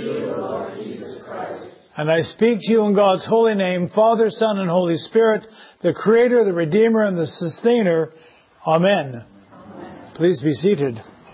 you, Lord Jesus Christ. And I speak to you in God's holy name, Father, Son, and Holy Spirit, the Creator, the Redeemer, and the Sustainer. Amen. Please be seated.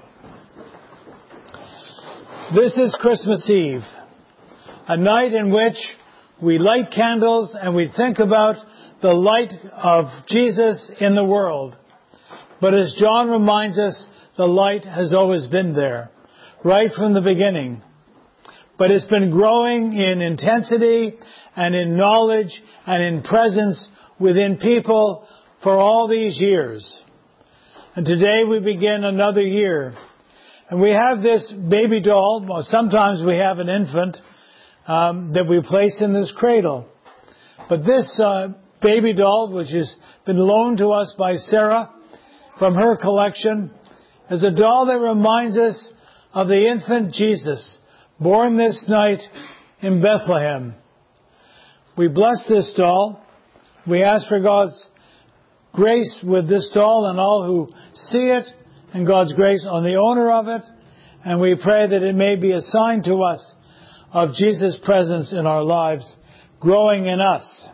This is Christmas Eve, a night in which we light candles and we think about the light of Jesus in the world. But as John reminds us, the light has always been there, right from the beginning. But it's been growing in intensity and in knowledge and in presence within people for all these years. And today we begin another year. And we have this baby doll, well, sometimes we have an infant, that we place in this cradle. But this baby doll, which has been loaned to us by Sarah from her collection, is a doll that reminds us of the infant Jesus, born this night in Bethlehem. We bless this doll. We ask for God's grace with this doll and all who see it, and God's grace on the owner of it. And we pray that it may be a sign to us of Jesus' presence in our lives, growing in us.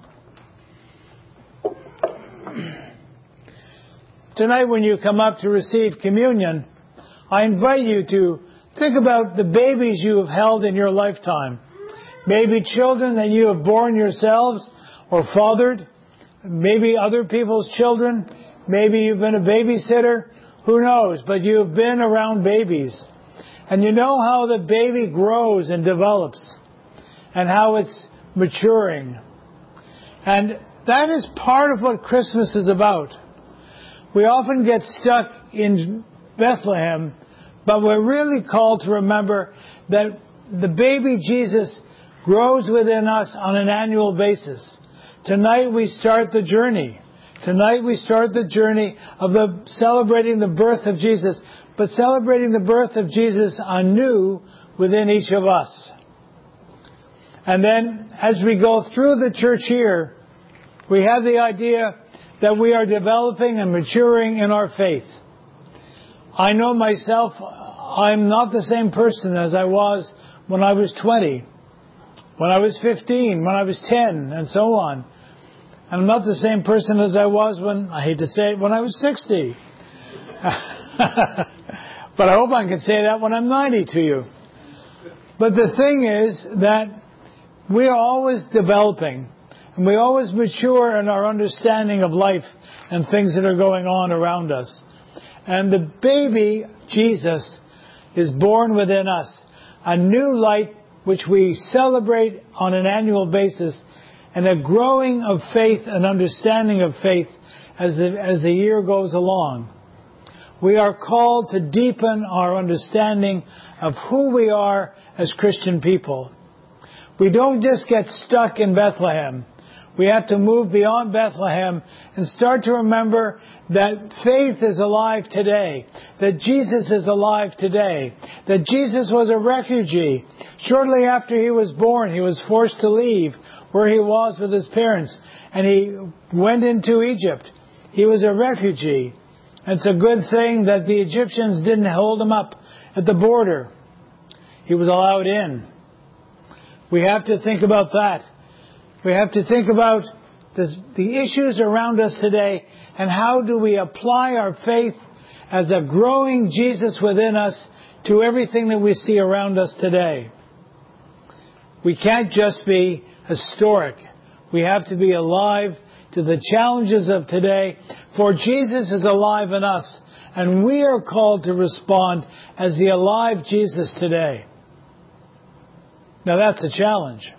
Tonight when you come up to receive communion, I invite you to think about the babies you have held in your lifetime. Maybe children that you have borne yourselves or fathered. Maybe other people's children. Maybe you've been a babysitter. Who knows? But you've been around babies. And you know how the baby grows and develops. And how it's maturing. And that is part of what Christmas is about. We often get stuck in Bethlehem, but we're really called to remember that the baby Jesus grows within us on an annual basis. Tonight we start the journey. Tonight we start the journey of celebrating the birth of Jesus, but celebrating the birth of Jesus anew within each of us. And then as we go through the church year, we have the idea that we are developing and maturing in our faith. I know myself, I'm not the same person as I was when I was 20, when I was 15, when I was 10, and so on. And I'm not the same person as I was when, I hate to say it, when I was 60. But I hope I can say that when I'm 90 to you. But the thing is that we are always developing. And we always mature in our understanding of life and things that are going on around us. And the baby, Jesus, is born within us. A new light which we celebrate on an annual basis, and a growing of faith and understanding of faith as the year goes along. We are called to deepen our understanding of who we are as Christian people. We don't just get stuck in Bethlehem. We have to move beyond Bethlehem and start to remember that faith is alive today, that Jesus is alive today, that Jesus was a refugee. Shortly after he was born, he was forced to leave where he was with his parents, and he went into Egypt. He was a refugee. And it's a good thing that the Egyptians didn't hold him up at the border. He was allowed in. We have to think about that. We have to think about the issues around us today and how do we apply our faith as a growing Jesus within us to everything that we see around us today. We can't just be historic. We have to be alive to the challenges of today, for Jesus is alive in us, and we are called to respond as the alive Jesus today. Now that's a challenge.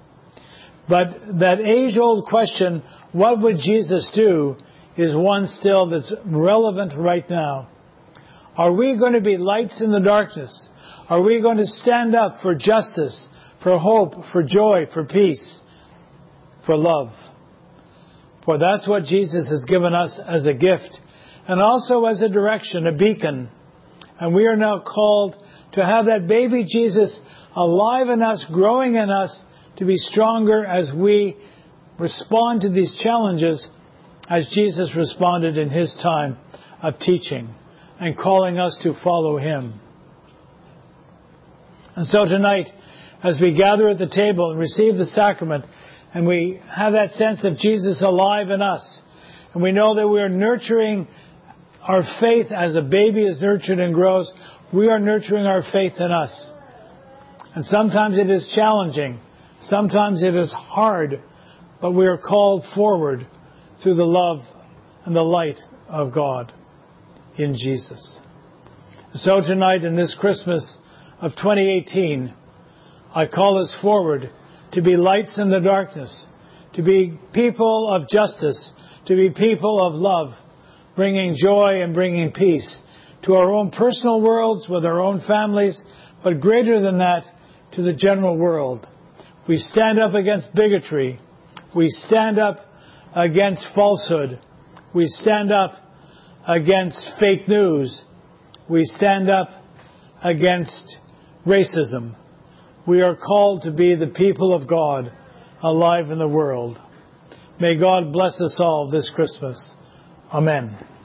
But that age-old question, what would Jesus do, is one still that's relevant right now. Are we going to be lights in the darkness? Are we going to stand up for justice, for hope, for joy, for peace, for love? For that's what Jesus has given us as a gift, and also as a direction, a beacon. And we are now called to have that baby Jesus alive in us, growing in us, to be stronger as we respond to these challenges as Jesus responded in his time of teaching and calling us to follow him. And so tonight, as we gather at the table and receive the sacrament, and we have that sense of Jesus alive in us, and we know that we are nurturing our faith as a baby is nurtured and grows, we are nurturing our faith in us. And sometimes it is challenging, sometimes it is hard, but we are called forward through the love and the light of God in Jesus. So tonight, in this Christmas of 2018, I call us forward to be lights in the darkness, to be people of justice, to be people of love, bringing joy and bringing peace to our own personal worlds, with our own families, but greater than that, to the general world. We stand up against bigotry. We stand up against falsehood. We stand up against fake news. We stand up against racism. We are called to be the people of God alive in the world. May God bless us all this Christmas. Amen.